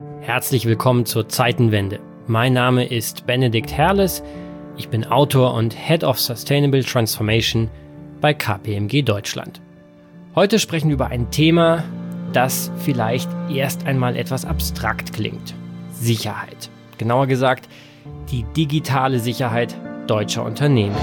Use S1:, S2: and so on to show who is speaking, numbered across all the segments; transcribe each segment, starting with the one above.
S1: Herzlich willkommen zur Zeitenwende. Mein Name ist Benedikt Herles. Ich bin Autor und Head of Sustainable Transformation bei KPMG Deutschland. Heute sprechen wir über ein Thema, das vielleicht erst einmal etwas abstrakt klingt. Sicherheit. Genauer gesagt, die digitale Sicherheit deutscher Unternehmen.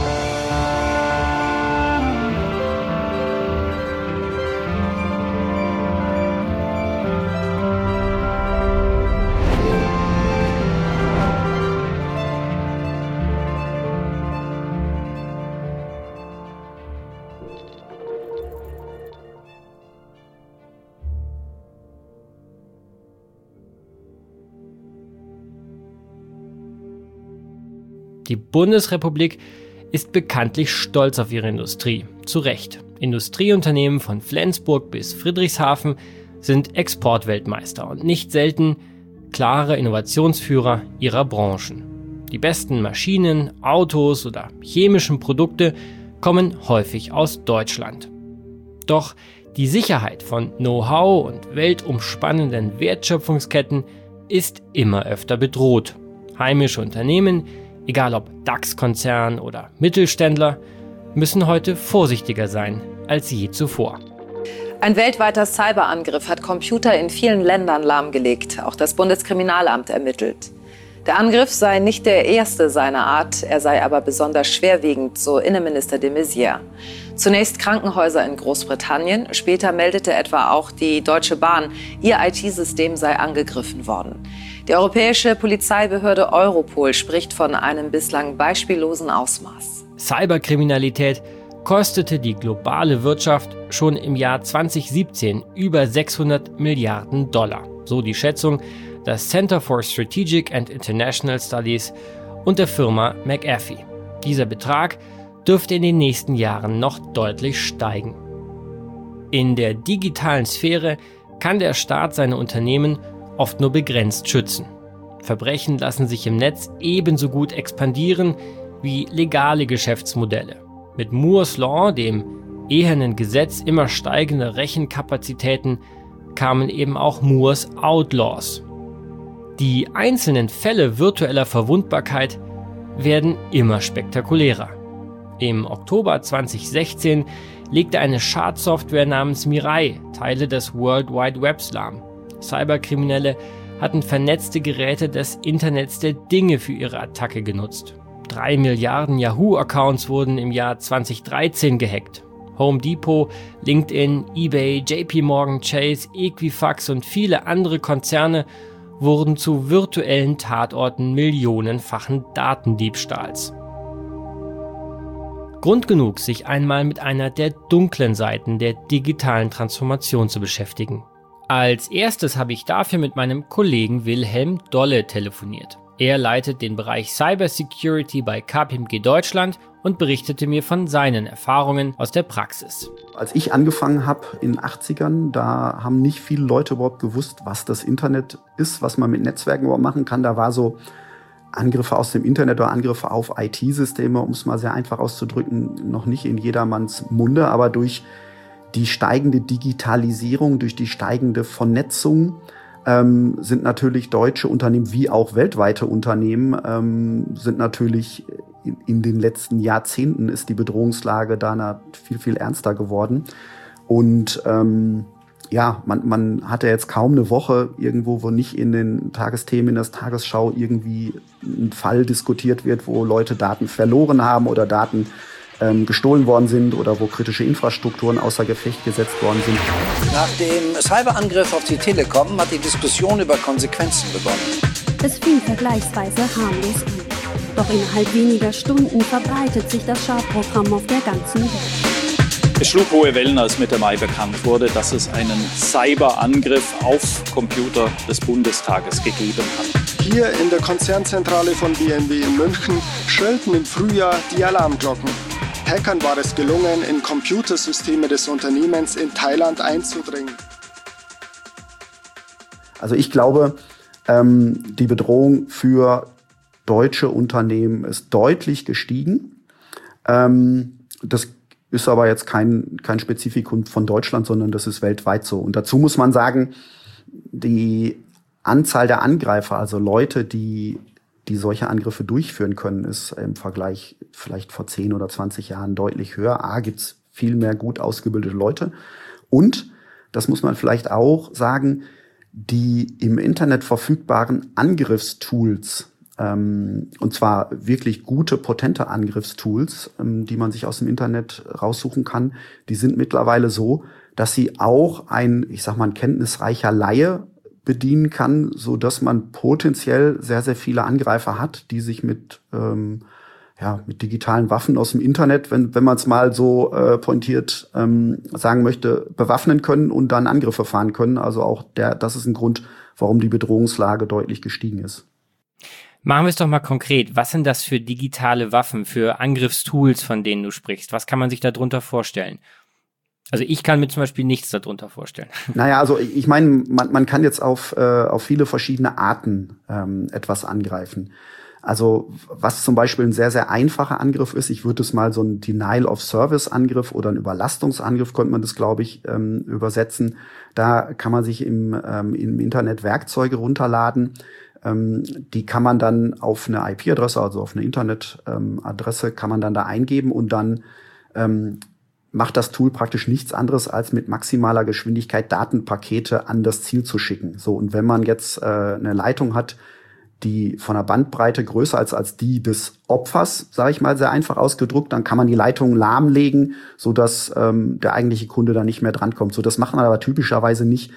S1: Die Bundesrepublik ist bekanntlich stolz auf ihre Industrie. Zu Recht. Industrieunternehmen von Flensburg bis Friedrichshafen sind Exportweltmeister und nicht selten klare Innovationsführer ihrer Branchen. Die besten Maschinen, Autos oder chemischen Produkte kommen häufig aus Deutschland. Doch die Sicherheit von Know-how und weltumspannenden Wertschöpfungsketten ist immer öfter bedroht. Heimische Unternehmen, egal ob DAX-Konzern oder Mittelständler, müssen heute vorsichtiger sein als je zuvor.
S2: Ein weltweiter Cyberangriff hat Computer in vielen Ländern lahmgelegt. Auch das Bundeskriminalamt ermittelt. Der Angriff sei nicht der erste seiner Art, er sei aber besonders schwerwiegend, so Innenminister de Maizière. Zunächst Krankenhäuser in Großbritannien, später meldete etwa auch die Deutsche Bahn, ihr IT-System sei angegriffen worden. Die europäische Polizeibehörde Europol spricht von einem bislang beispiellosen Ausmaß.
S1: Cyberkriminalität kostete die globale Wirtschaft schon im Jahr 2017 über 600 Milliarden $. So die Schätzung des Center for Strategic and International Studies und der Firma McAfee. Dieser Betrag dürfte in den nächsten Jahren noch deutlich steigen. In der digitalen Sphäre kann der Staat seine Unternehmen oft nur begrenzt schützen. Verbrechen lassen sich im Netz ebenso gut expandieren wie legale Geschäftsmodelle. Mit Moore's Law, dem ehernen Gesetz immer steigender Rechenkapazitäten, kamen eben auch Moore's Outlaws. Die einzelnen Fälle virtueller Verwundbarkeit werden immer spektakulärer. Im Oktober 2016 legte eine Schadsoftware namens Mirai Teile des World Wide Webs lahm. Cyberkriminelle hatten vernetzte Geräte des Internets der Dinge für ihre Attacke genutzt. 3 Milliarden Yahoo-Accounts wurden im Jahr 2013 gehackt. Home Depot, LinkedIn, eBay, JP Morgan Chase, Equifax und viele andere Konzerne wurden zu virtuellen Tatorten millionenfachen Datendiebstahls. Grund genug, sich einmal mit einer der dunklen Seiten der digitalen Transformation zu beschäftigen. Als erstes habe ich dafür mit meinem Kollegen Wilhelm Dolle telefoniert. Er leitet den Bereich Cybersecurity bei KPMG Deutschland und berichtete mir von seinen Erfahrungen aus der Praxis.
S3: Als ich angefangen habe in den 80ern, da haben nicht viele Leute überhaupt gewusst, was das Internet ist, was man mit Netzwerken überhaupt machen kann. Da war so Angriffe aus dem Internet oder Angriffe auf IT-Systeme, um es mal sehr einfach auszudrücken, noch nicht in jedermanns Munde, aber durch die steigende Digitalisierung, durch die steigende Vernetzung sind natürlich deutsche Unternehmen wie auch weltweite Unternehmen sind natürlich in den letzten Jahrzehnten ist die Bedrohungslage da viel, viel ernster geworden. Und man hatte jetzt kaum eine Woche irgendwo, wo nicht in den Tagesthemen, in der Tagesschau irgendwie ein Fall diskutiert wird, wo Leute Daten verloren haben oder Daten gestohlen worden sind oder wo kritische Infrastrukturen außer Gefecht gesetzt worden sind.
S4: Nach dem Cyberangriff auf die Telekom hat die Diskussion über Konsequenzen begonnen.
S5: Es fing vergleichsweise harmlos an. Doch innerhalb weniger Stunden verbreitet sich das Schadprogramm auf der ganzen Welt.
S6: Es schlug hohe Wellen, als Mitte Mai bekannt wurde, dass es einen Cyberangriff auf Computer des Bundestages gegeben hat.
S7: Hier in der Konzernzentrale von BMW in München schrillten im Frühjahr die Alarmglocken. Hackern war es gelungen, in Computersysteme des Unternehmens in Thailand einzudringen.
S3: Also ich glaube, die Bedrohung für deutsche Unternehmen ist deutlich gestiegen. Das ist aber jetzt kein Spezifikum von Deutschland, sondern das ist weltweit so. Und dazu muss man sagen, die Anzahl der Angreifer, also Leute, die solche Angriffe durchführen können, ist im Vergleich vielleicht vor 10 oder 20 Jahren deutlich höher. Gibt's viel mehr gut ausgebildete Leute. Und, das muss man vielleicht auch sagen, die im Internet verfügbaren Angriffstools, und zwar wirklich gute, potente Angriffstools, die man sich aus dem Internet raussuchen kann, die sind mittlerweile so, dass sie auch ein kenntnisreicher Laie bedienen kann, so dass man potenziell sehr, sehr viele Angreifer hat, die sich mit digitalen Waffen aus dem Internet, wenn man es mal so pointiert sagen möchte, bewaffnen können und dann Angriffe fahren können. Also auch das ist ein Grund, warum die Bedrohungslage deutlich gestiegen ist.
S1: Machen wir es doch mal konkret. Was sind das für digitale Waffen, für Angriffstools, von denen du sprichst? Was kann man sich darunter vorstellen? Also ich kann mir zum Beispiel nichts darunter vorstellen.
S3: Naja, also ich meine, man kann jetzt auf viele verschiedene Arten etwas angreifen. Also was zum Beispiel ein sehr, sehr einfacher Angriff ist, ich würde es mal so ein Denial-of-Service-Angriff oder ein Überlastungsangriff, könnte man das, glaube ich, übersetzen. Da kann man sich im Internet Werkzeuge runterladen. Die kann man dann auf eine IP-Adresse, also auf eine Internetadresse, kann man dann da eingeben und dann macht das Tool praktisch nichts anderes, als mit maximaler Geschwindigkeit Datenpakete an das Ziel zu schicken. So, und wenn man jetzt eine Leitung hat, die von der Bandbreite größer ist als die des Opfers, sage ich mal sehr einfach ausgedrückt, dann kann man die Leitung lahmlegen, so dass der eigentliche Kunde da nicht mehr drankommt. So, das macht man aber typischerweise nicht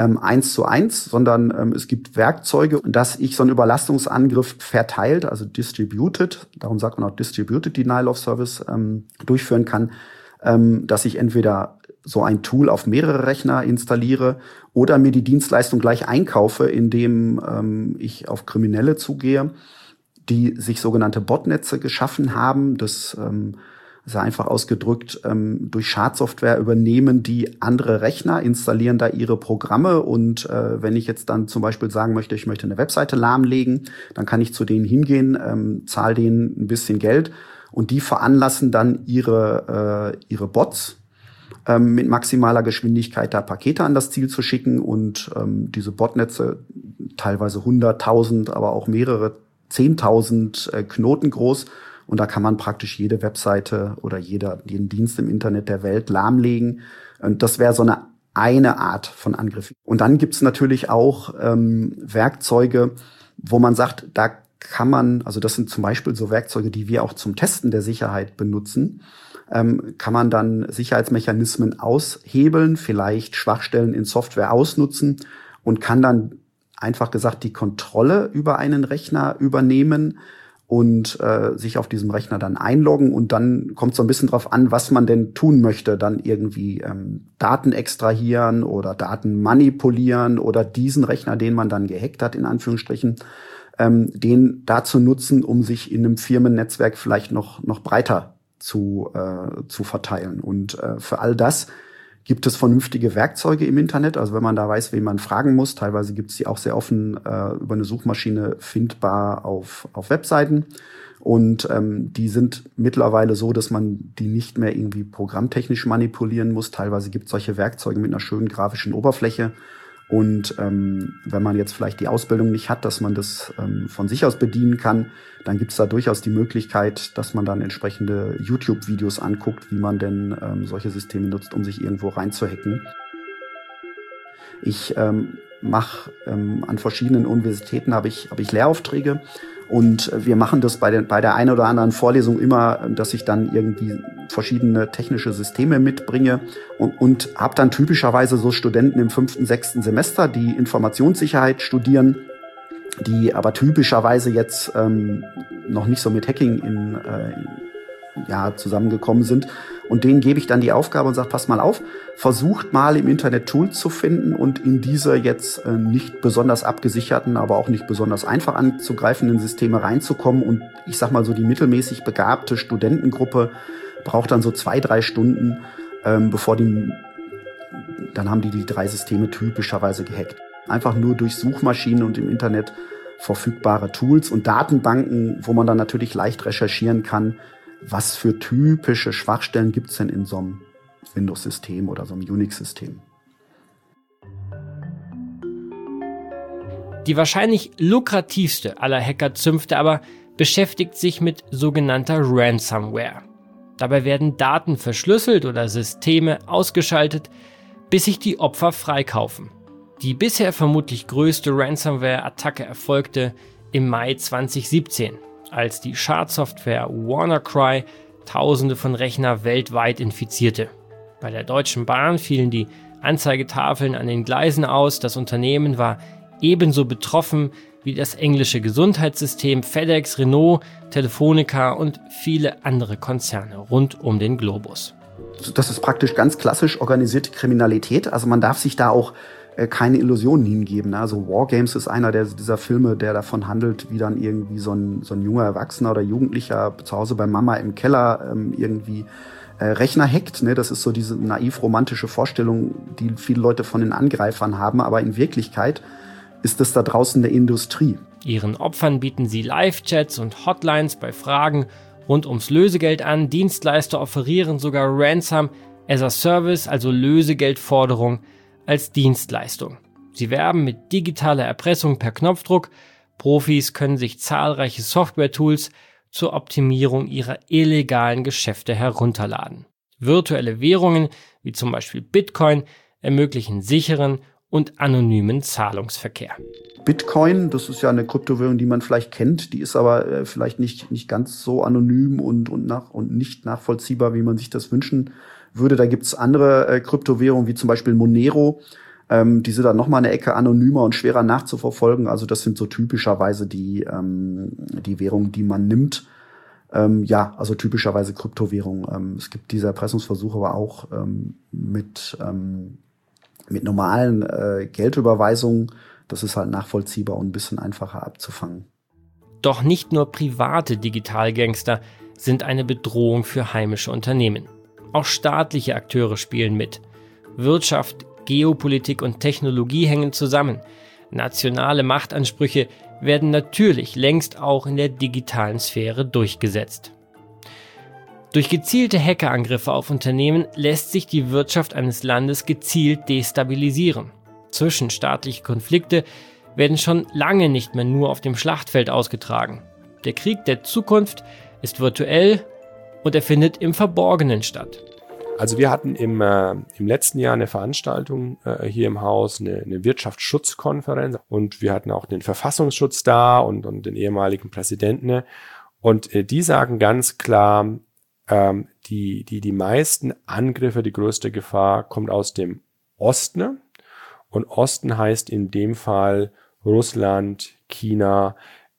S3: 1:1, sondern es gibt Werkzeuge, dass ich so einen Überlastungsangriff verteilt, also distributed, darum sagt man auch distributed Denial of Service, durchführen kann, dass ich entweder so ein Tool auf mehrere Rechner installiere oder mir die Dienstleistung gleich einkaufe, indem ich auf Kriminelle zugehe, die sich sogenannte Botnetze geschaffen haben. Das ist einfach ausgedrückt, durch Schadsoftware übernehmen die andere Rechner, installieren da ihre Programme und wenn ich jetzt dann zum Beispiel sagen möchte, ich möchte eine Webseite lahmlegen, dann kann ich zu denen hingehen, zahle denen ein bisschen Geld und die veranlassen dann ihre Bots mit maximaler Geschwindigkeit da Pakete an das Ziel zu schicken und diese Botnetze, teilweise 100.000, aber auch mehrere 10.000 Knoten groß. Und da kann man praktisch jede Webseite oder jeden Dienst im Internet der Welt lahmlegen. Und das wäre so eine Art von Angriff. Und dann gibt's natürlich auch Werkzeuge, wo man sagt, da kann man, also das sind zum Beispiel so Werkzeuge, die wir auch zum Testen der Sicherheit benutzen, kann man dann Sicherheitsmechanismen aushebeln, vielleicht Schwachstellen in Software ausnutzen und kann dann einfach gesagt die Kontrolle über einen Rechner übernehmen und sich auf diesem Rechner dann einloggen und dann kommt so ein bisschen drauf an, was man denn tun möchte, dann irgendwie Daten extrahieren oder Daten manipulieren oder diesen Rechner, den man dann gehackt hat, in Anführungsstrichen, den dazu nutzen, um sich in einem Firmennetzwerk vielleicht noch breiter zu verteilen. Und für all das gibt es vernünftige Werkzeuge im Internet. Also wenn man da weiß, wen man fragen muss, teilweise gibt es die auch sehr offen über eine Suchmaschine findbar auf Webseiten. Und die sind mittlerweile so, dass man die nicht mehr irgendwie programmtechnisch manipulieren muss. Teilweise gibt es solche Werkzeuge mit einer schönen grafischen Oberfläche. Und wenn man jetzt vielleicht die Ausbildung nicht hat, dass man das von sich aus bedienen kann, dann gibt es da durchaus die Möglichkeit, dass man dann entsprechende YouTube-Videos anguckt, wie man denn solche Systeme nutzt, um sich irgendwo reinzuhacken. Ich mache an verschiedenen Universitäten habe ich Lehraufträge und wir machen das bei der einen oder anderen Vorlesung immer, dass ich dann irgendwie verschiedene technische Systeme mitbringe und habe dann typischerweise so Studenten im 5., 6. Semester, die Informationssicherheit studieren, die aber typischerweise jetzt noch nicht so mit Hacking zusammengekommen sind. Und denen gebe ich dann die Aufgabe und sage, pass mal auf, versucht mal im Internet Tools zu finden und in diese jetzt nicht besonders abgesicherten, aber auch nicht besonders einfach anzugreifenden Systeme reinzukommen. Und ich sag mal so, die mittelmäßig begabte Studentengruppe braucht dann so 2-3 Stunden, dann haben die 3 Systeme typischerweise gehackt. Einfach nur durch Suchmaschinen und im Internet verfügbare Tools und Datenbanken, wo man dann natürlich leicht recherchieren kann, was für typische Schwachstellen gibt's denn in so einem Windows-System oder so einem Unix-System.
S1: Die wahrscheinlich lukrativste aller Hackerzünfte aber beschäftigt sich mit sogenannter Ransomware. Dabei werden Daten verschlüsselt oder Systeme ausgeschaltet, bis sich die Opfer freikaufen. Die bisher vermutlich größte Ransomware-Attacke erfolgte im Mai 2017, als die Schadsoftware WannaCry Tausende von Rechner weltweit infizierte. Bei der Deutschen Bahn fielen die Anzeigetafeln an den Gleisen aus. Das Unternehmen war ebenso betroffen wie das englische Gesundheitssystem, FedEx, Renault, Telefonica und viele andere Konzerne rund um den Globus.
S3: Das ist praktisch ganz klassisch organisierte Kriminalität. Also man darf sich da auch keine Illusionen hingeben. Also Wargames ist einer dieser Filme, der davon handelt, wie dann irgendwie so ein junger Erwachsener oder Jugendlicher zu Hause bei Mama im Keller irgendwie Rechner hackt. Ne? Das ist so diese naiv-romantische Vorstellung, die viele Leute von den Angreifern haben. Aber in Wirklichkeit ist das da draußen der Industrie.
S1: Ihren Opfern bieten sie Live-Chats und Hotlines bei Fragen rund ums Lösegeld an. Dienstleister offerieren sogar Ransom as a Service, also Lösegeldforderung, als Dienstleistung. Sie werben mit digitaler Erpressung per Knopfdruck. Profis können sich zahlreiche Software-Tools zur Optimierung ihrer illegalen Geschäfte herunterladen. Virtuelle Währungen, wie zum Beispiel Bitcoin, ermöglichen sicheren und anonymen Zahlungsverkehr.
S3: Bitcoin, das ist ja eine Kryptowährung, die man vielleicht kennt, die ist aber vielleicht nicht ganz so anonym und nicht nachvollziehbar, wie man sich das wünschen würde. Da gibt's andere Kryptowährungen, wie zum Beispiel Monero, die sind dann nochmal eine Ecke anonymer und schwerer nachzuverfolgen. Also das sind so typischerweise die Währungen, die man nimmt. Also typischerweise Kryptowährungen. Es gibt diese Erpressungsversuche aber auch mit normalen Geldüberweisungen. Das ist halt nachvollziehbar und ein bisschen einfacher abzufangen.
S1: Doch nicht nur private Digitalgangster sind eine Bedrohung für heimische Unternehmen. Auch staatliche Akteure spielen mit. Wirtschaft, Geopolitik und Technologie hängen zusammen. Nationale Machtansprüche werden natürlich längst auch in der digitalen Sphäre durchgesetzt. Durch gezielte Hackerangriffe auf Unternehmen lässt sich die Wirtschaft eines Landes gezielt destabilisieren. Zwischenstaatliche Konflikte werden schon lange nicht mehr nur auf dem Schlachtfeld ausgetragen. Der Krieg der Zukunft ist virtuell und er findet im Verborgenen statt.
S8: Also wir hatten im letzten Jahr eine Veranstaltung hier im Haus, eine Wirtschaftsschutzkonferenz, und wir hatten auch den Verfassungsschutz da und den ehemaligen Präsidenten. Und die sagen ganz klar, die meisten Angriffe, die größte Gefahr kommt aus dem Osten. Und Osten heißt in dem Fall Russland, China,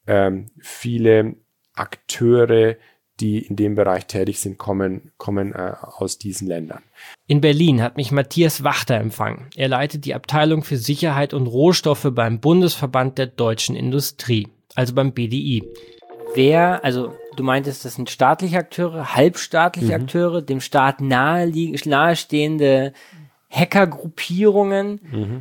S8: viele Akteure, die in dem Bereich tätig sind, kommen aus diesen Ländern.
S1: In Berlin hat mich Matthias Wachter empfangen. Er leitet die Abteilung für Sicherheit und Rohstoffe beim Bundesverband der deutschen Industrie, also beim BDI. Du meintest, das sind staatliche Akteure, halbstaatliche Akteure, dem Staat nahestehende Hackergruppierungen.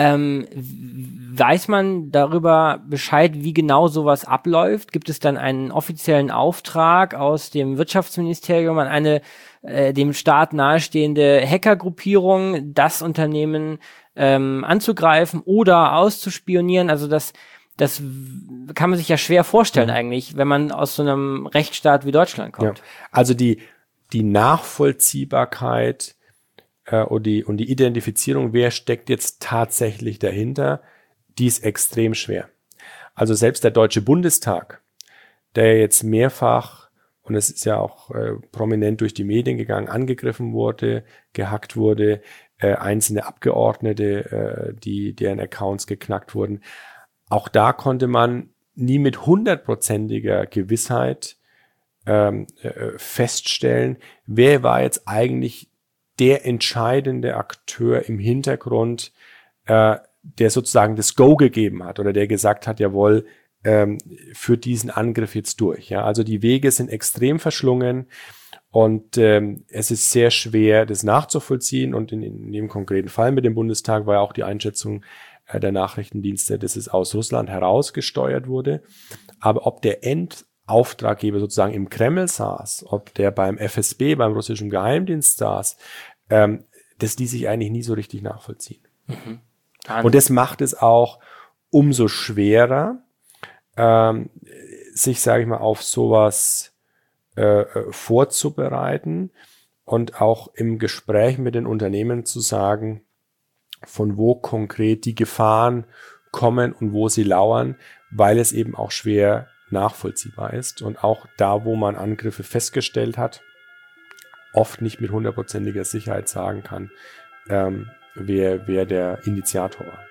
S1: Weiß man darüber Bescheid, wie genau sowas abläuft? Gibt es dann einen offiziellen Auftrag aus dem Wirtschaftsministerium an eine dem Staat nahestehende Hackergruppierung, das Unternehmen anzugreifen oder auszuspionieren? Also das kann man sich ja schwer vorstellen eigentlich, wenn man aus so einem Rechtsstaat wie Deutschland kommt.
S8: Ja. Also die Nachvollziehbarkeit und die Identifizierung, wer steckt jetzt tatsächlich dahinter, die ist extrem schwer. Also selbst der Deutsche Bundestag, der jetzt mehrfach, und es ist ja auch prominent durch die Medien gegangen, angegriffen wurde, gehackt wurde, einzelne Abgeordnete, deren Accounts geknackt wurden. Auch da konnte man nie mit 100%iger Gewissheit feststellen, wer war jetzt eigentlich der entscheidende Akteur im Hintergrund, der sozusagen das Go gegeben hat oder der gesagt hat, jawohl, führt diesen Angriff jetzt durch. Ja, also die Wege sind extrem verschlungen und es ist sehr schwer, das nachzuvollziehen. Und in dem konkreten Fall mit dem Bundestag war ja auch die Einschätzung der Nachrichtendienste, dass es aus Russland herausgesteuert wurde. Aber ob der Auftraggeber sozusagen im Kreml saß, ob der beim FSB, beim russischen Geheimdienst saß, das ließ sich eigentlich nie so richtig nachvollziehen. Und das macht es auch umso schwerer, sich, sage ich mal, auf sowas vorzubereiten und auch im Gespräch mit den Unternehmen zu sagen, von wo konkret die Gefahren kommen und wo sie lauern, weil es eben auch schwer nachvollziehbar ist und auch da, wo man Angriffe festgestellt hat, oft nicht mit 100%iger Sicherheit sagen kann, wer der Initiator war.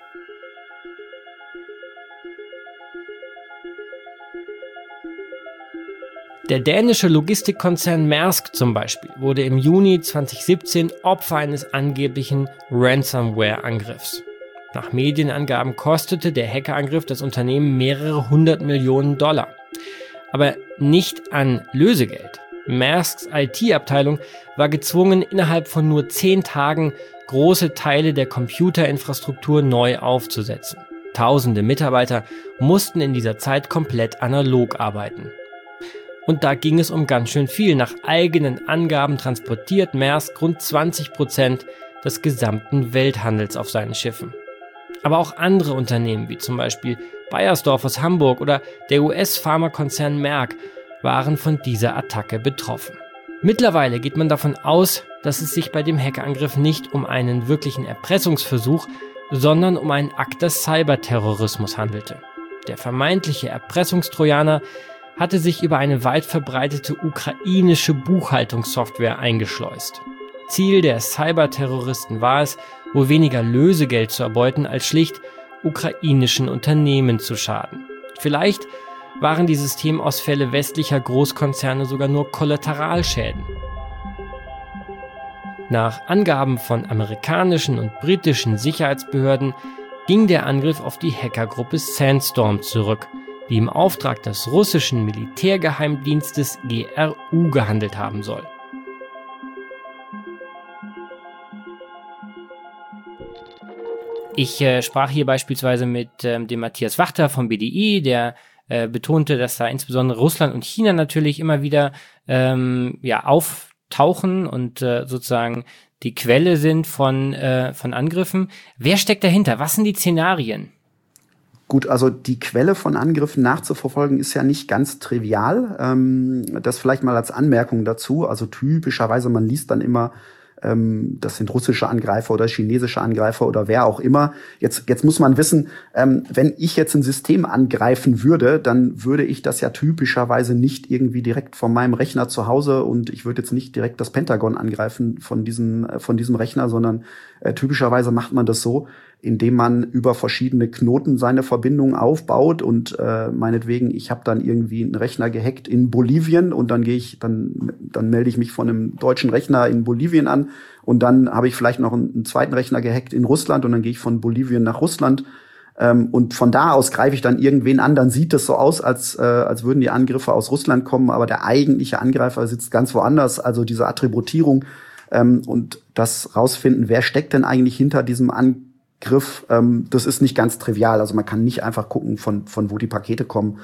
S1: Der dänische Logistikkonzern Maersk zum Beispiel wurde im Juni 2017 Opfer eines angeblichen Ransomware-Angriffs. Nach Medienangaben kostete der Hackerangriff das Unternehmen mehrere 100 Millionen $. Aber nicht an Lösegeld. Maersks IT-Abteilung war gezwungen, innerhalb von nur 10 Tagen große Teile der Computerinfrastruktur neu aufzusetzen. Tausende Mitarbeiter mussten in dieser Zeit komplett analog arbeiten. Und da ging es um ganz schön viel. Nach eigenen Angaben transportiert Maersk rund 20% des gesamten Welthandels auf seinen Schiffen. Aber auch andere Unternehmen, wie zum Beispiel Beiersdorf aus Hamburg oder der US-Pharmakonzern Merck, waren von dieser Attacke betroffen. Mittlerweile geht man davon aus, dass es sich bei dem Hackerangriff nicht um einen wirklichen Erpressungsversuch, sondern um einen Akt des Cyberterrorismus handelte. Der vermeintliche Erpressungstrojaner hatte sich über eine weit verbreitete ukrainische Buchhaltungssoftware eingeschleust. Ziel der Cyberterroristen war es, wohl weniger Lösegeld zu erbeuten, als schlicht ukrainischen Unternehmen zu schaden. Vielleicht waren die Systemausfälle westlicher Großkonzerne sogar nur Kollateralschäden. Nach Angaben von amerikanischen und britischen Sicherheitsbehörden ging der Angriff auf die Hackergruppe Sandstorm zurück, die im Auftrag des russischen Militärgeheimdienstes GRU gehandelt haben soll. Ich sprach hier beispielsweise mit dem Matthias Wachter vom BDI, der betonte, dass da insbesondere Russland und China natürlich immer wieder auftauchen und sozusagen die Quelle sind von Angriffen. Wer steckt dahinter? Was sind die Szenarien?
S3: Gut, also die Quelle von Angriffen nachzuverfolgen ist ja nicht ganz trivial. Das vielleicht mal als Anmerkung dazu. Also typischerweise, man liest dann immer, das sind russische Angreifer oder chinesische Angreifer oder wer auch immer. Jetzt muss man wissen, wenn ich jetzt ein System angreifen würde, dann würde ich das ja typischerweise nicht irgendwie direkt von meinem Rechner zu Hause und ich würde jetzt nicht direkt das Pentagon angreifen von diesem Rechner, sondern typischerweise macht man das so, indem man über verschiedene Knoten seine Verbindungen aufbaut und meinetwegen, ich habe dann irgendwie einen Rechner gehackt in Bolivien und dann melde ich mich von einem deutschen Rechner in Bolivien an und dann habe ich vielleicht noch einen zweiten Rechner gehackt in Russland und dann gehe ich von Bolivien nach Russland und von da aus greife ich dann irgendwen an. Dann sieht es so aus, als würden die Angriffe aus Russland kommen, aber der eigentliche Angreifer sitzt ganz woanders. Also diese Attributierung und das rausfinden, wer steckt denn eigentlich hinter diesem Angriff, das ist nicht ganz trivial. Also man kann nicht einfach gucken, von wo die Pakete kommen.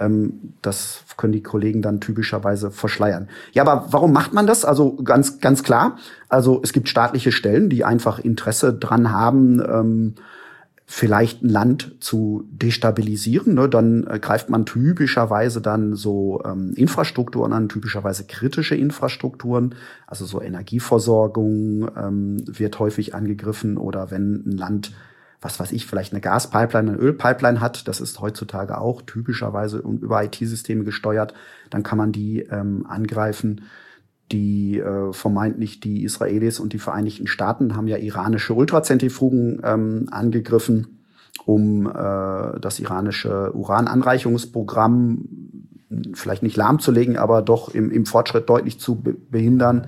S3: Das können die Kollegen dann typischerweise verschleiern. Ja, aber warum macht man das? Also ganz klar. Also es gibt staatliche Stellen, die einfach Interesse dran haben, vielleicht ein Land zu destabilisieren. Ne? Dann greift man typischerweise dann so Infrastrukturen an, typischerweise kritische Infrastrukturen. Also so Energieversorgung wird häufig angegriffen. Oder wenn ein Land, was weiß ich, vielleicht eine Gaspipeline, eine Ölpipeline hat, das ist heutzutage auch typischerweise über IT-Systeme gesteuert, dann kann man die angreifen. Die vermeintlich die Israelis und die Vereinigten Staaten haben ja iranische Ultrazentrifugen angegriffen, um das iranische Urananreicherungsprogramm vielleicht nicht lahmzulegen, aber doch im Fortschritt deutlich zu behindern.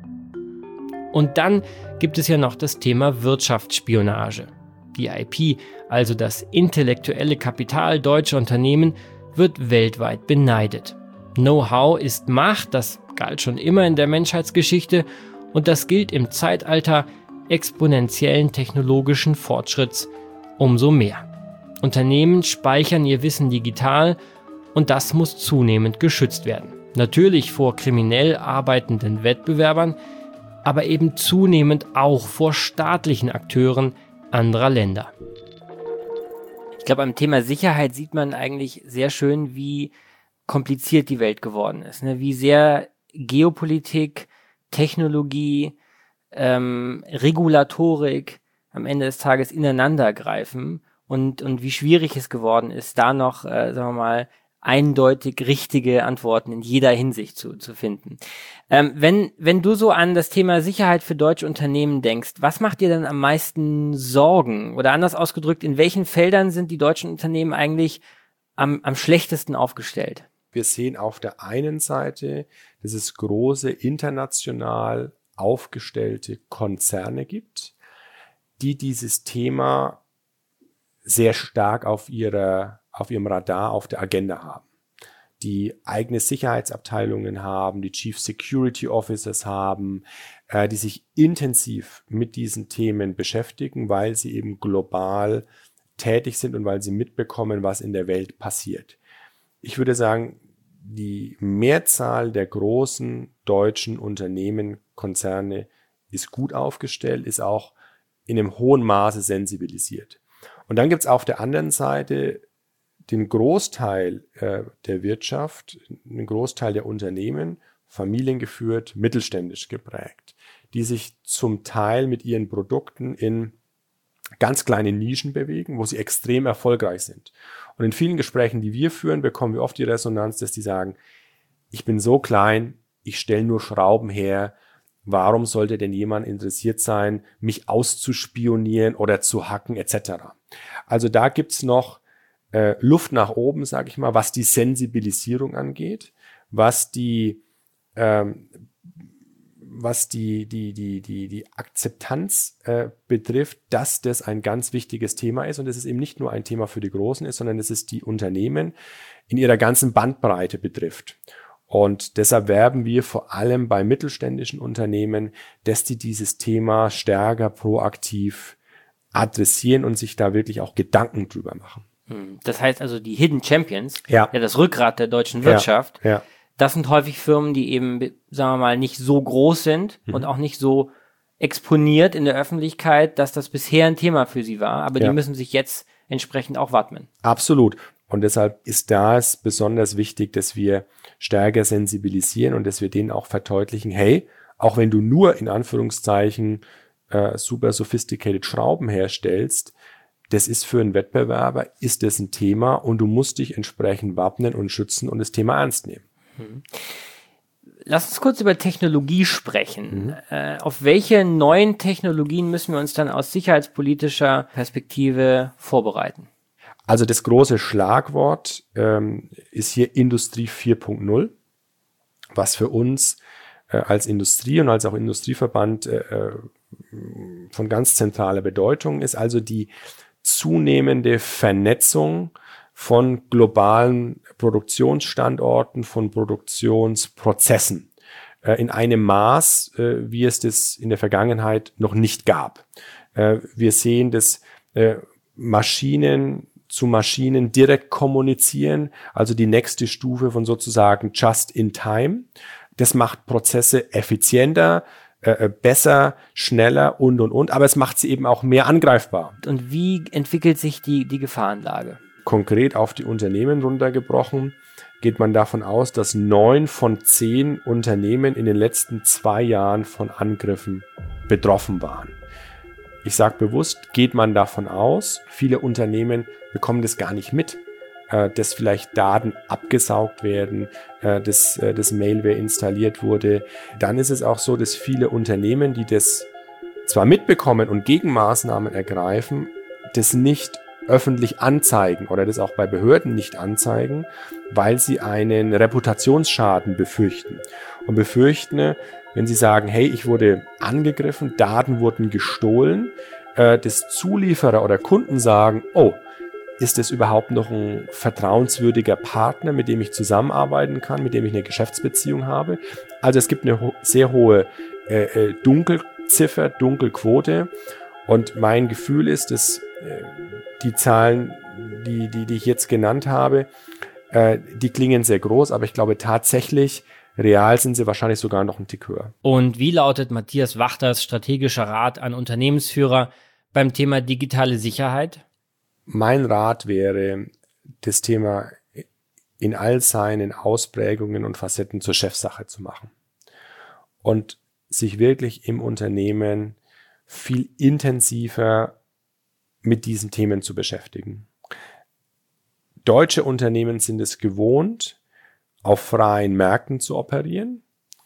S1: Und dann gibt es ja noch das Thema Wirtschaftsspionage. Die IP, also das intellektuelle Kapital deutscher Unternehmen, wird weltweit beneidet. Know-how ist Macht, das galt schon immer in der Menschheitsgeschichte und das gilt im Zeitalter exponentiellen technologischen Fortschritts umso mehr. Unternehmen speichern ihr Wissen digital und das muss zunehmend geschützt werden. Natürlich vor kriminell arbeitenden Wettbewerbern, aber eben zunehmend auch vor staatlichen Akteuren anderer Länder. Ich glaube, am Thema Sicherheit sieht man eigentlich sehr schön, wie kompliziert die Welt geworden ist, ne? Wie sehr Geopolitik, Technologie, Regulatorik am Ende des Tages ineinander greifen und wie schwierig es geworden ist, da noch, sagen wir mal, eindeutig richtige Antworten in jeder Hinsicht zu finden. Wenn du so an das Thema Sicherheit für deutsche Unternehmen denkst, was macht dir denn am meisten Sorgen? Oder anders ausgedrückt, in welchen Feldern sind die deutschen Unternehmen eigentlich am schlechtesten aufgestellt?
S8: Wir sehen auf der einen Seite, dass es große international aufgestellte Konzerne gibt, die dieses Thema sehr stark auf ihrem Radar, auf der Agenda haben, die eigene Sicherheitsabteilungen haben, die Chief Security Officers haben, die sich intensiv mit diesen Themen beschäftigen, weil sie eben global tätig sind und weil sie mitbekommen, was in der Welt passiert. Ich würde sagen, die Mehrzahl der großen deutschen Unternehmen, Konzerne ist gut aufgestellt, ist auch in einem hohen Maße sensibilisiert. Und dann gibt es auf der anderen Seite den Großteil der Wirtschaft, den Großteil der Unternehmen, familiengeführt, mittelständisch geprägt, die sich zum Teil mit ihren Produkten in ganz kleine Nischen bewegen, wo sie extrem erfolgreich sind. Und in vielen Gesprächen, die wir führen, bekommen wir oft die Resonanz, dass die sagen, ich bin so klein, ich stelle nur Schrauben her, warum sollte denn jemand interessiert sein, mich auszuspionieren oder zu hacken etc. Also da gibt's noch Luft nach oben, sage ich mal, was die Sensibilisierung angeht, was die Akzeptanz betrifft, dass das ein ganz wichtiges Thema ist und dass es eben nicht nur ein Thema für die Großen ist, sondern dass es die Unternehmen in ihrer ganzen Bandbreite betrifft. Und deshalb werben wir vor allem bei mittelständischen Unternehmen, dass die dieses Thema stärker proaktiv adressieren und sich da wirklich auch Gedanken drüber machen.
S1: Das heißt also, die Hidden Champions, ja das Rückgrat der deutschen Wirtschaft,
S8: ja.
S1: Das sind häufig Firmen, die eben, sagen wir mal, nicht so groß sind und auch nicht so exponiert in der Öffentlichkeit, dass das bisher ein Thema für sie war. Aber die müssen sich jetzt entsprechend auch wappnen.
S8: Absolut. Und deshalb ist es besonders wichtig, dass wir stärker sensibilisieren und dass wir denen auch verdeutlichen, hey, auch wenn du nur in Anführungszeichen super sophisticated Schrauben herstellst, das ist für einen Wettbewerber, ist das ein Thema und du musst dich entsprechend wappnen und schützen und das Thema ernst nehmen.
S1: Lass uns kurz über Technologie sprechen. Auf welche neuen Technologien müssen wir uns dann aus sicherheitspolitischer Perspektive vorbereiten?
S8: Also das große Schlagwort ist hier Industrie 4.0, was für uns als Industrie und als auch Industrieverband von ganz zentraler Bedeutung ist, also die zunehmende Vernetzung von globalen Produktionsstandorten, von Produktionsprozessen in einem Maß, wie es das in der Vergangenheit noch nicht gab. Wir sehen, dass Maschinen zu Maschinen direkt kommunizieren, also die nächste Stufe von sozusagen Just in Time. Das macht Prozesse effizienter, besser, schneller und, aber es macht sie eben auch mehr angreifbar.
S1: Und wie entwickelt sich die Gefahrenlage?
S8: Konkret auf die Unternehmen runtergebrochen, geht man davon aus, dass 9 von 10 Unternehmen in den letzten 2 Jahren von Angriffen betroffen waren. Ich sage bewusst, geht man davon aus, viele Unternehmen bekommen das gar nicht mit, dass vielleicht Daten abgesaugt werden, dass Malware installiert wurde. Dann ist es auch so, dass viele Unternehmen, die das zwar mitbekommen und Gegenmaßnahmen ergreifen, das nicht öffentlich anzeigen oder das auch bei Behörden nicht anzeigen, weil sie einen Reputationsschaden befürchten. Und befürchten, wenn sie sagen, hey, ich wurde angegriffen, Daten wurden gestohlen, dass Zulieferer oder Kunden sagen, oh, ist das überhaupt noch ein vertrauenswürdiger Partner, mit dem ich zusammenarbeiten kann, mit dem ich eine Geschäftsbeziehung habe? Also es gibt eine sehr hohe Dunkelziffer, Dunkelquote. Und mein Gefühl ist, dass die Zahlen, die ich jetzt genannt habe, die klingen sehr groß, aber ich glaube tatsächlich, real sind sie wahrscheinlich sogar noch ein Tick höher.
S1: Und wie lautet Matthias Wachters strategischer Rat an Unternehmensführer beim Thema digitale Sicherheit?
S8: Mein Rat wäre, das Thema in all seinen Ausprägungen und Facetten zur Chefsache zu machen und sich wirklich im Unternehmen viel intensiver mit diesen Themen zu beschäftigen. Deutsche Unternehmen sind es gewohnt, auf freien Märkten zu operieren,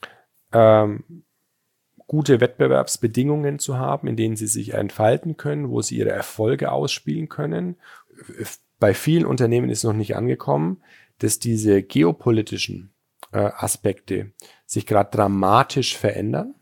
S8: gute Wettbewerbsbedingungen zu haben, in denen sie sich entfalten können, wo sie ihre Erfolge ausspielen können. Bei vielen Unternehmen ist noch nicht angekommen, dass diese geopolitischen Aspekte sich gerade dramatisch verändern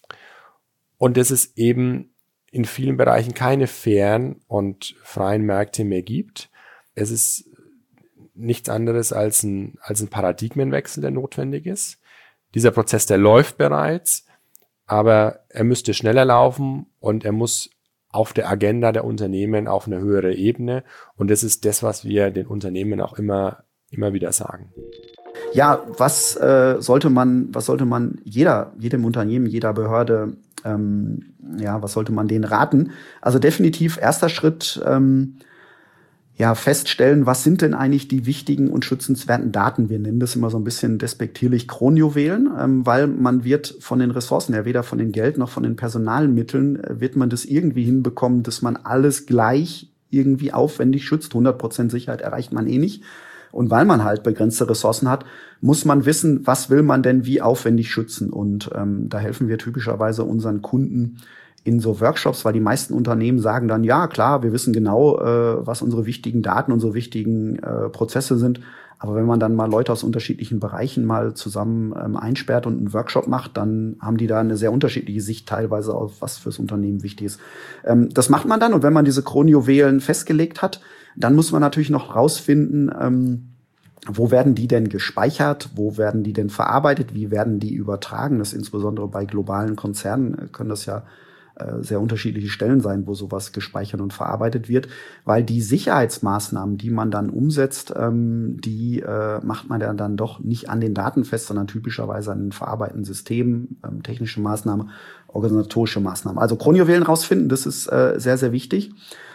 S8: und dass es eben in vielen Bereichen keine fairen und freien Märkte mehr gibt. Es ist nichts anderes als ein Paradigmenwechsel, der notwendig ist. Dieser Prozess, der läuft bereits, aber er müsste schneller laufen und er muss auf der Agenda der Unternehmen auf eine höhere Ebene. Und das ist das, was wir den Unternehmen auch immer wieder sagen.
S3: Ja, was sollte man jedem Unternehmen, jeder Behörde, was sollte man denen raten? Also definitiv erster Schritt, feststellen, was sind denn eigentlich die wichtigen und schützenswerten Daten? Wir nennen das immer so ein bisschen despektierlich Kronjuwelen, weil man wird von den Ressourcen her, weder von den Geld noch von den Personalmitteln, wird man das irgendwie hinbekommen, dass man alles gleich irgendwie aufwendig schützt. 100% Sicherheit erreicht man eh nicht. Und weil man halt begrenzte Ressourcen hat, muss man wissen, was will man denn wie aufwendig schützen. Und da helfen wir typischerweise unseren Kunden in so Workshops, weil die meisten Unternehmen sagen dann, ja klar, wir wissen genau, was unsere wichtigen Daten, unsere wichtigen Prozesse sind. Aber wenn man dann mal Leute aus unterschiedlichen Bereichen mal zusammen einsperrt und einen Workshop macht, dann haben die da eine sehr unterschiedliche Sicht teilweise auf, was fürs Unternehmen wichtig ist. Das macht man dann, und wenn man diese Kronjuwelen festgelegt hat, dann muss man natürlich noch rausfinden, wo werden die denn gespeichert, wo werden die denn verarbeitet, wie werden die übertragen. Das insbesondere bei globalen Konzernen können das ja sehr unterschiedliche Stellen sein, wo sowas gespeichert und verarbeitet wird, weil die Sicherheitsmaßnahmen, die man dann umsetzt, die macht man dann doch nicht an den Daten fest, sondern typischerweise an den verarbeitenden Systemen, technische Maßnahmen, organisatorische Maßnahmen. Also Kronjuwelen rausfinden, das ist sehr, sehr wichtig.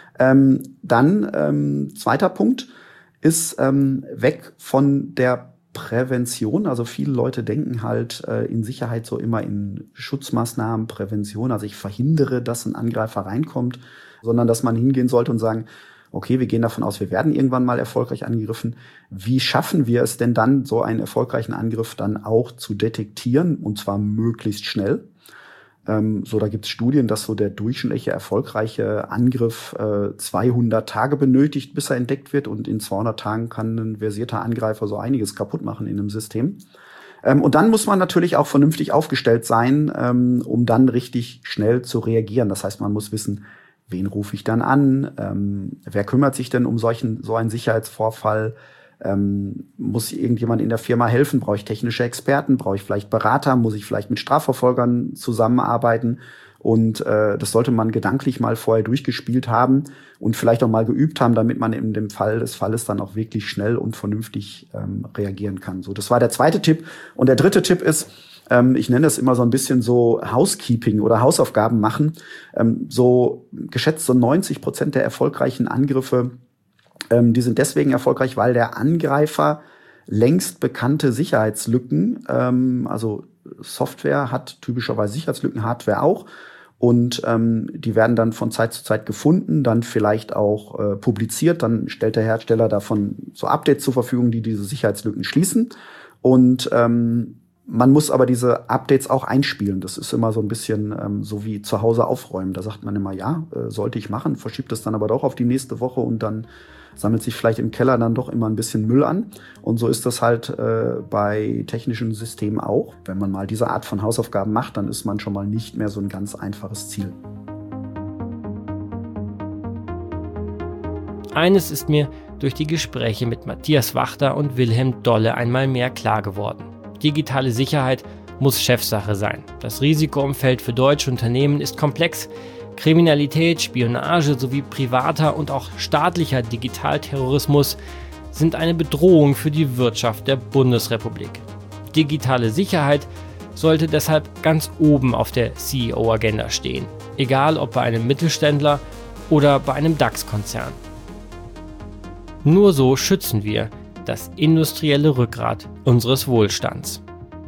S3: Dann zweiter Punkt ist weg von der Prävention. Also viele Leute denken halt in Sicherheit so immer in Schutzmaßnahmen, Prävention. Also ich verhindere, dass ein Angreifer reinkommt, sondern dass man hingehen sollte und sagen, okay, wir gehen davon aus, wir werden irgendwann mal erfolgreich angegriffen. Wie schaffen wir es denn dann, so einen erfolgreichen Angriff dann auch zu detektieren, und zwar möglichst schnell? Da gibt es Studien, dass so der durchschnittliche erfolgreiche Angriff 200 Tage benötigt, bis er entdeckt wird, und in 200 Tagen kann ein versierter Angreifer so einiges kaputt machen in einem System. Und dann muss man natürlich auch vernünftig aufgestellt sein, um dann richtig schnell zu reagieren. Das heißt, man muss wissen, wen rufe ich dann an, wer kümmert sich denn um so einen Sicherheitsvorfall, muss irgendjemand in der Firma helfen? Brauche ich technische Experten? Brauche ich vielleicht Berater? Muss ich vielleicht mit Strafverfolgern zusammenarbeiten? Und das sollte man gedanklich mal vorher durchgespielt haben und vielleicht auch mal geübt haben, damit man in dem Fall des Falles dann auch wirklich schnell und vernünftig reagieren kann. So, das war der zweite Tipp. Und der dritte Tipp ist, ich nenne das immer so ein bisschen so Housekeeping oder Hausaufgaben machen. So geschätzt so 90% der erfolgreichen Angriffe, die sind deswegen erfolgreich, weil der Angreifer längst bekannte Sicherheitslücken, also Software hat typischerweise Sicherheitslücken, Hardware auch, und die werden dann von Zeit zu Zeit gefunden, dann vielleicht auch publiziert, dann stellt der Hersteller davon so Updates zur Verfügung, die diese Sicherheitslücken schließen, und man muss aber diese Updates auch einspielen. Das ist immer so ein bisschen so wie zu Hause aufräumen. Da sagt man immer, ja, sollte ich machen, verschiebt es dann aber doch auf die nächste Woche, und dann sammelt sich vielleicht im Keller dann doch immer ein bisschen Müll an. Und so ist das halt bei technischen Systemen auch. Wenn man mal diese Art von Hausaufgaben macht, dann ist man schon mal nicht mehr so ein ganz einfaches Ziel.
S1: Eines ist mir durch die Gespräche mit Matthias Wachter und Wilhelm Dolle einmal mehr klar geworden. Digitale Sicherheit muss Chefsache sein. Das Risikoumfeld für deutsche Unternehmen ist komplex. Kriminalität, Spionage sowie privater und auch staatlicher Digitalterrorismus sind eine Bedrohung für die Wirtschaft der Bundesrepublik. Digitale Sicherheit sollte deshalb ganz oben auf der CEO-Agenda stehen, egal ob bei einem Mittelständler oder bei einem DAX-Konzern. Nur so schützen wir das industrielle Rückgrat unseres Wohlstands.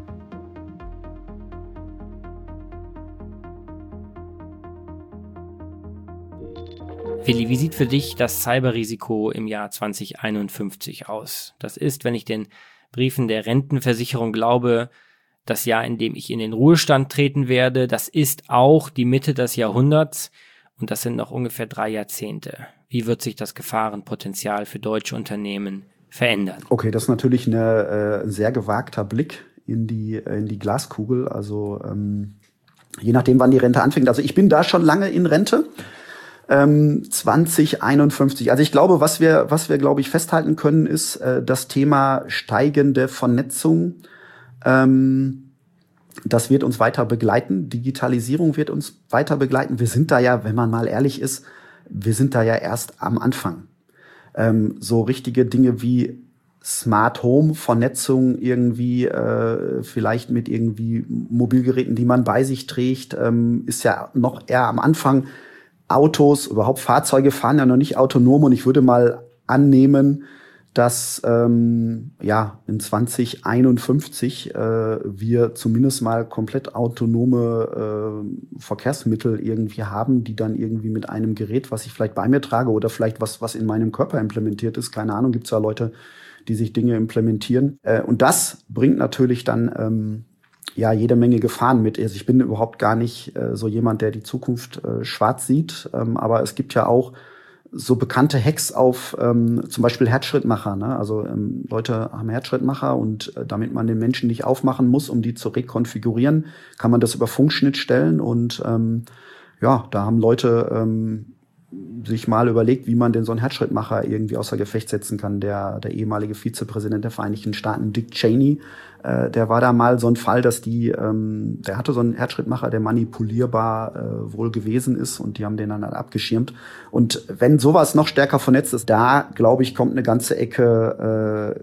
S1: Willi, wie sieht für dich das Cyberrisiko im Jahr 2051 aus? Das ist, wenn ich den Briefen der Rentenversicherung glaube, das Jahr, in dem ich in den Ruhestand treten werde. Das ist auch die Mitte des Jahrhunderts und das sind noch ungefähr 3 Jahrzehnte. Wie wird sich das Gefahrenpotenzial für deutsche Unternehmen verändern?
S3: Okay, das ist natürlich ein sehr gewagter Blick in die Glaskugel. Also je nachdem, wann die Rente anfängt. Also ich bin da schon lange in Rente. 2051. Also ich glaube, was wir glaube ich festhalten können, ist das Thema steigende Vernetzung. Das wird uns weiter begleiten. Digitalisierung wird uns weiter begleiten. Wir sind da ja, wenn man mal ehrlich ist, wir sind da ja erst am Anfang. So richtige Dinge wie Smart Home, Vernetzung irgendwie, vielleicht mit irgendwie Mobilgeräten, die man bei sich trägt, ist ja noch eher am Anfang. Autos, überhaupt Fahrzeuge fahren ja noch nicht autonom und ich würde mal annehmen, dass in 2051 wir zumindest mal komplett autonome Verkehrsmittel irgendwie haben, die dann irgendwie mit einem Gerät, was ich vielleicht bei mir trage oder vielleicht was in meinem Körper implementiert ist, keine Ahnung, gibt es ja Leute, die sich Dinge implementieren. Und das bringt natürlich dann jede Menge Gefahren mit. Also ich bin überhaupt gar nicht so jemand, der die Zukunft schwarz sieht. Aber es gibt ja auch so bekannte Hacks auf zum Beispiel Herzschrittmacher. Ne? Also Leute haben Herzschrittmacher und damit man den Menschen nicht aufmachen muss, um die zu rekonfigurieren, kann man das über Funkschnittstellen. Und da haben Leute sich mal überlegt, wie man denn so einen Herzschrittmacher irgendwie außer Gefecht setzen kann. Der ehemalige Vizepräsident der Vereinigten Staaten, Dick Cheney, der war da mal so ein Fall, dass der hatte so einen Herzschrittmacher, der manipulierbar wohl gewesen ist und die haben den dann halt abgeschirmt. Und wenn sowas noch stärker vernetzt ist, da glaube ich, kommt eine ganze Ecke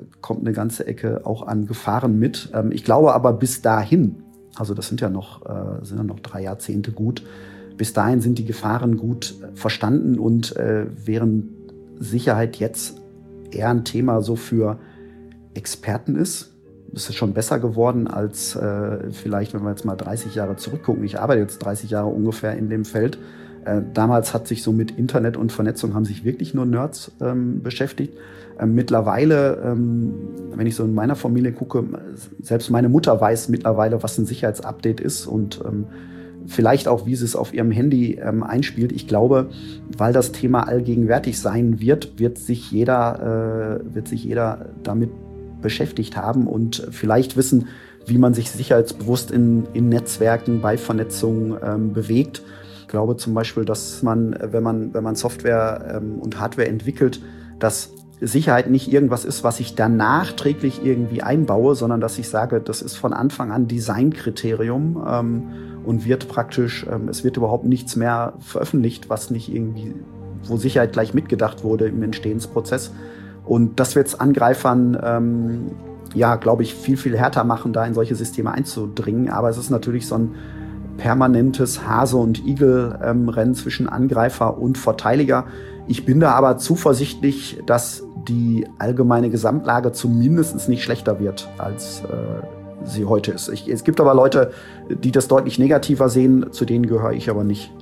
S3: auch an Gefahren mit. Ich glaube aber bis dahin, also das sind ja noch 3 Jahrzehnte gut, bis dahin sind die Gefahren gut verstanden und während Sicherheit jetzt eher ein Thema so für Experten ist. Es ist schon besser geworden als vielleicht, wenn wir jetzt mal 30 Jahre zurückgucken. Ich arbeite jetzt 30 Jahre ungefähr in dem Feld. Damals hat sich so mit Internet und Vernetzung haben sich wirklich nur Nerds beschäftigt. Mittlerweile, wenn ich so in meiner Familie gucke, selbst meine Mutter weiß mittlerweile, was ein Sicherheitsupdate ist und vielleicht auch, wie sie es auf ihrem Handy einspielt. Ich glaube, weil das Thema allgegenwärtig sein wird sich jeder damit beschäftigt haben und vielleicht wissen, wie man sich sicherheitsbewusst in Netzwerken bei Vernetzung bewegt. Ich glaube zum Beispiel, dass man, wenn man Software und Hardware entwickelt, dass Sicherheit nicht irgendwas ist, was ich dann nachträglich irgendwie einbaue, sondern dass ich sage, das ist von Anfang an Designkriterium und wird praktisch, es wird überhaupt nichts mehr veröffentlicht, was nicht irgendwie, wo Sicherheit gleich mitgedacht wurde im Entstehensprozess. Und das wird es Angreifern, glaube ich, viel, viel härter machen, da in solche Systeme einzudringen. Aber es ist natürlich so ein permanentes Hase- und Igel-Rennen zwischen Angreifer und Verteidiger. Ich bin da aber zuversichtlich, dass die allgemeine Gesamtlage zumindest nicht schlechter wird, als sie heute ist. Es gibt aber Leute, die das deutlich negativer sehen, zu denen gehöre ich aber nicht.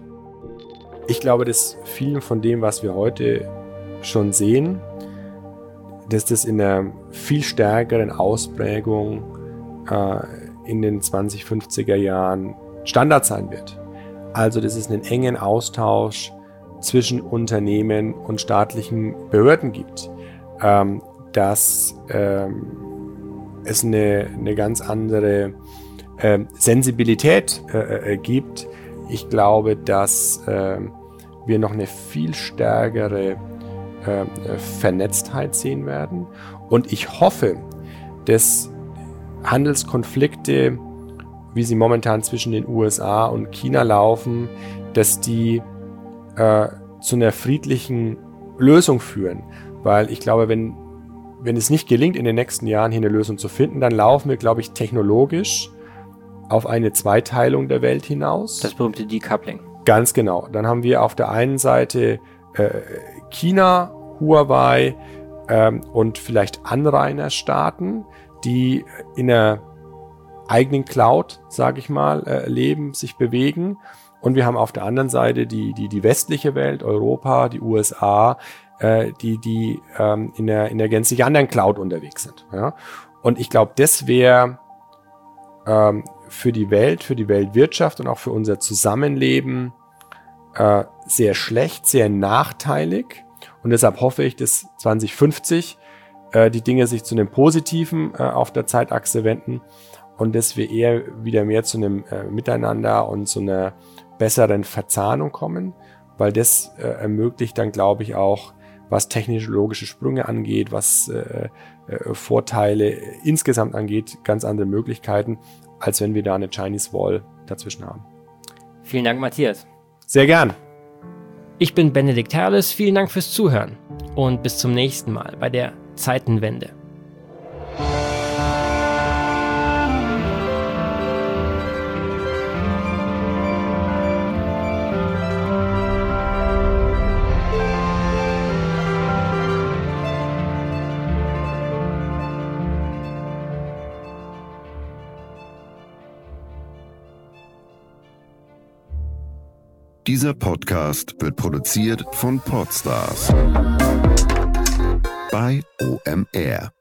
S8: Ich glaube, dass viel von dem, was wir heute schon sehen, dass das in einer viel stärkeren Ausprägung in den 2050er Jahren Standard sein wird. Also, dass es einen engen Austausch zwischen Unternehmen und staatlichen Behörden gibt. Dass es eine ganz andere Sensibilität gibt. Ich glaube, dass wir noch eine viel stärkere Vernetztheit sehen werden. Und ich hoffe, dass Handelskonflikte, wie sie momentan zwischen den USA und China laufen, dass die zu einer friedlichen Lösung führen. Weil ich glaube, wenn es nicht gelingt, in den nächsten Jahren hier eine Lösung zu finden, dann laufen wir, glaube ich, technologisch auf eine Zweiteilung der Welt hinaus.
S1: Das berühmte Decoupling.
S8: Ganz genau. Dann haben wir auf der einen Seite China, Huawei, und vielleicht Anrainerstaaten, die in einer eigenen Cloud, sage ich mal, leben, sich bewegen. Und wir haben auf der anderen Seite die westliche Welt, Europa, die USA, die in der gänzlich anderen Cloud unterwegs sind. Ja? Und ich glaube, das wäre für die Weltwirtschaft und auch für unser Zusammenleben sehr schlecht, sehr nachteilig. Und deshalb hoffe ich, dass 2050 die Dinge sich zu einem Positiven auf der Zeitachse wenden und dass wir eher wieder mehr zu einem Miteinander und zu einer besseren Verzahnung kommen, weil das ermöglicht dann, glaube ich, auch, was technologische Sprünge angeht, was Vorteile insgesamt angeht, ganz andere Möglichkeiten, als wenn wir da eine Chinese Wall dazwischen haben.
S1: Vielen Dank, Matthias.
S8: Sehr gern.
S1: Ich bin Benedikt Herles, vielen Dank fürs Zuhören und bis zum nächsten Mal bei der Zeitenwende.
S9: Dieser Podcast wird produziert von Podstars bei OMR.